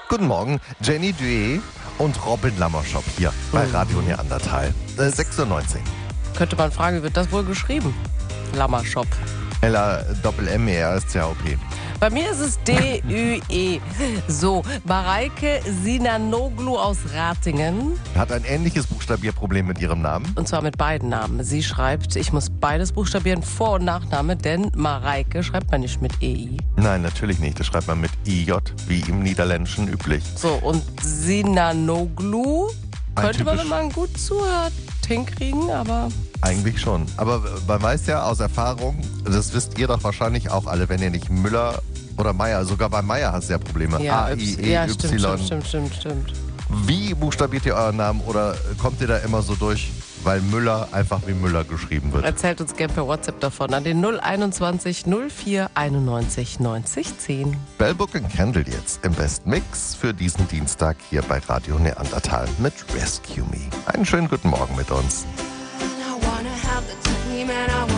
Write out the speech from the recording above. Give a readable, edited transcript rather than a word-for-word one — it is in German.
Guten Morgen, Jenny Duet und Robin Lammerschop hier bei Radio Neandertal. 6:19 Uhr. Könnte man fragen, wie wird das wohl geschrieben? Lammershop. L-A-M-M-E-R-S-C-H-O-P. Bei mir ist es D-Ü-E. So, Mareike Sinanoglu aus Ratingen. Hat ein ähnliches Buchstabierproblem mit ihrem Namen. Und zwar mit beiden Namen. Sie schreibt, ich muss beides buchstabieren, Vor- und Nachname, denn Mareike schreibt man nicht mit EI. Nein, natürlich nicht. Das schreibt man mit IJ, wie im Niederländischen üblich. So, und Sinanoglu könnte man, wenn man gut zuhört, hinkriegen, aber... Eigentlich schon. Aber man weiß ja aus Erfahrung, das wisst ihr doch wahrscheinlich auch alle, wenn ihr nicht Müller oder Meier, sogar bei Meier hast du ja Probleme. Ja, A-I-E-Y. Stimmt. Wie buchstabiert ihr euren Namen oder kommt ihr da immer so durch, weil Müller einfach wie Müller geschrieben wird? Erzählt uns gerne per WhatsApp davon an den 021 04 91 90 10. Bellbook and Candle jetzt im Best Mix für diesen Dienstag hier bei Radio Neandertal mit Rescue Me. Einen schönen guten Morgen mit uns. I wanna have the dream and I